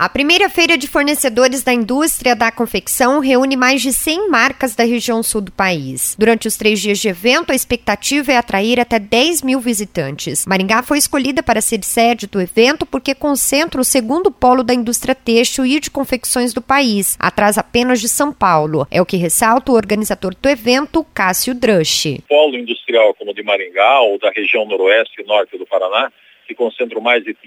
A primeira feira de fornecedores da indústria da confecção reúne mais de 100 marcas da região sul do país. Durante os 3 dias de evento, a expectativa é atrair até 10 mil visitantes. Maringá foi escolhida para ser sede do evento porque concentra o segundo polo da indústria têxtil e de confecções do país, atrás apenas de São Paulo. É o que ressalta o organizador do evento, Cássio Drusch. Polo industrial como o de Maringá ou da região noroeste e norte do Paraná, que concentram mais de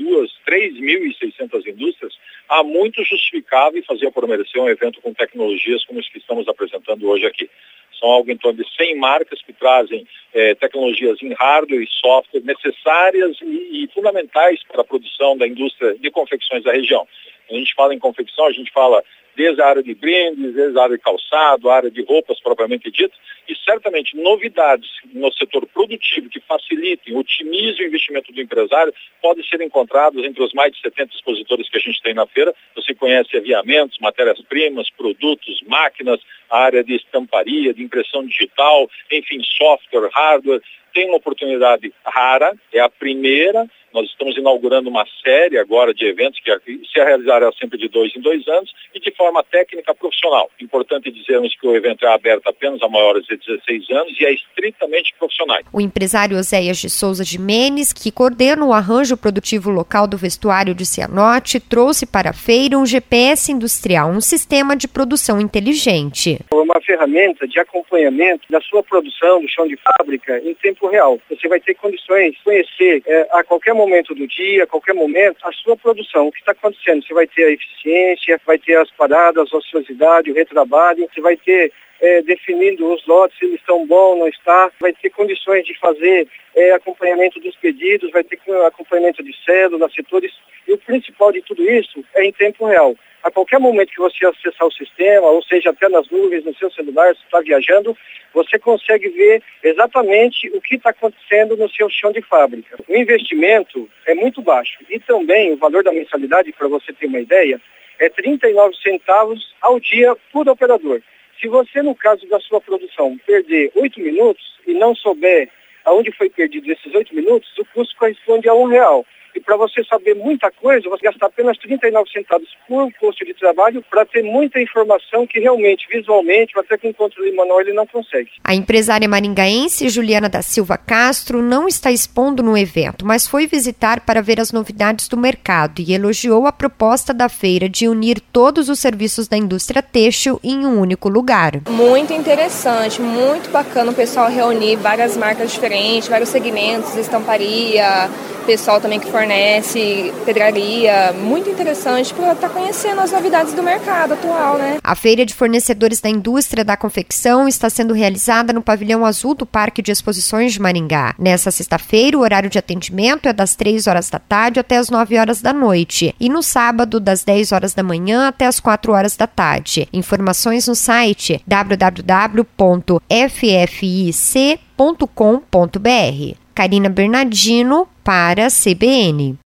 3.600 indústrias, há muito justificável fazer por merecer um evento com tecnologias como os que estamos apresentando hoje aqui. São algo em torno de 100 marcas que trazem tecnologias em hardware e software necessárias e fundamentais para a produção da indústria de confecções da região. A gente fala em confecção, a gente fala desde a área de brindes, desde a área de calçado, a área de roupas propriamente dita, e certamente novidades no setor produtivo que facilitem, otimizem o investimento do empresário podem ser encontrados entre os mais de 70 expositores que a gente tem na feira. Você conhece aviamentos, matérias-primas, produtos, máquinas, a área de estamparia, de impressão digital, enfim, software, hardware. Tem uma oportunidade rara, é a primeira. Nós estamos inaugurando uma série agora de eventos que se realizará sempre de 2 em 2 anos e de forma técnica profissional. Importante dizermos que o evento é aberto apenas a maiores de 16 anos e é estritamente profissional. O empresário Oséias de Souza Jimenez, que coordena o arranjo produtivo local do vestuário de Cianorte, trouxe para a feira um GPS industrial, um sistema de produção inteligente. É uma ferramenta de acompanhamento da sua produção, do chão de fábrica, em tempo real. Você vai ter condições de conhecer a qualquer momento do dia, a qualquer momento, a sua produção, o que está acontecendo. Você vai ter a eficiência, vai ter as paradas, a ociosidade, o retrabalho, você vai ter definindo os lotes, se eles estão bons, não está, vai ter condições de fazer acompanhamento dos pedidos, vai ter acompanhamento de células, setores, e o principal de tudo isso é em tempo real. A qualquer momento que você acessar o sistema, ou seja, até nas nuvens, no seu celular, se está viajando, você consegue ver exatamente o que está acontecendo no seu chão de fábrica. O investimento é muito baixo e também o valor da mensalidade, para você ter uma ideia, é 39 centavos ao dia por operador. Se você, no caso da sua produção, perder 8 minutos e não souber aonde foi perdido esses 8 minutos, o custo corresponde a R$1. E para você saber muita coisa, você gasta apenas 39 centavos por posto de trabalho para ter muita informação que realmente, visualmente, até com controle manual, ele não consegue. A empresária maringaense Juliana da Silva Castro não está expondo no evento, mas foi visitar para ver as novidades do mercado e elogiou a proposta da feira de unir todos os serviços da indústria têxtil em um único lugar. Muito interessante, muito bacana o pessoal reunir várias marcas diferentes, vários segmentos, estamparia, pessoal também que fornece pedraria, muito interessante para estar conhecendo as novidades do mercado atual, né? A feira de fornecedores da indústria da confecção está sendo realizada no pavilhão azul do Parque de Exposições de Maringá. Nessa sexta-feira, o horário de atendimento é das 3 horas da tarde até as 9 horas da noite e no sábado, das 10 horas da manhã até as 4 horas da tarde. Informações no site www.ffic.com.br. Karina Bernardino para a CBN.